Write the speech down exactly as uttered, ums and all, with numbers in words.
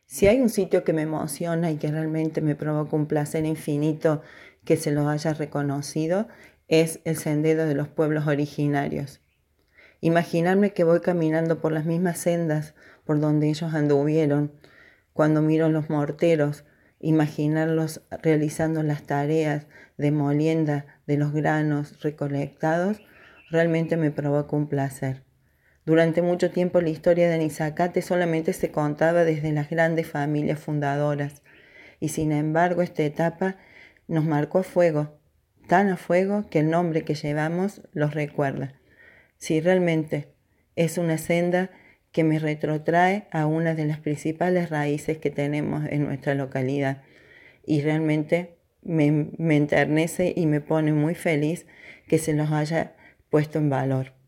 Si hay un sitio que me emociona y que realmente me provoca un placer infinito que se lo haya reconocido, es el Sendero de los Pueblos Originarios. Imaginarme que voy caminando por las mismas sendas por donde ellos anduvieron, cuando miro los morteros, imaginarlos realizando las tareas de molienda de los granos recolectados, realmente me provoca un placer. Durante mucho tiempo la historia de Nizacate solamente se contaba desde las grandes familias fundadoras, y sin embargo esta etapa nos marcó a fuego, tan a fuego que el nombre que llevamos los recuerda. Si realmente es una senda que me retrotrae a una de las principales raíces que tenemos en nuestra localidad, y realmente me, me enternece y me pone muy feliz que se los haya puesto en valor.